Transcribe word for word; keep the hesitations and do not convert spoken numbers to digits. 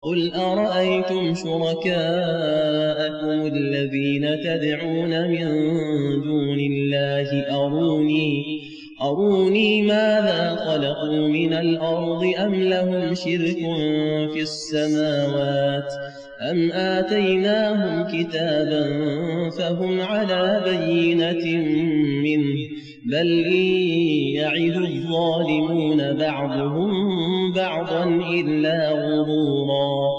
قُلْ أَرَأَيْتُمْ شُرَكَاءَكُمُ الَّذِينَ تَدْعُونَ مِن دُونِ اللَّهِ أَرُونِي مَاذَا خَلَقُوا مِنَ الْأَرْضِ أَمْ لَهُمْ شِرْكٌ فِي السَّمَاوَاتِ أَمْ آتَيْنَاهُمْ كِتَابًا فَهُمْ عَلَىٰ بَيِّنَةٍ مِّنْهُ ۚ بَلْ إِن يَعِدُ الظَّالِمُونَ بَعْضُهُم بَعْضًا إِلَّا غُرُورًا.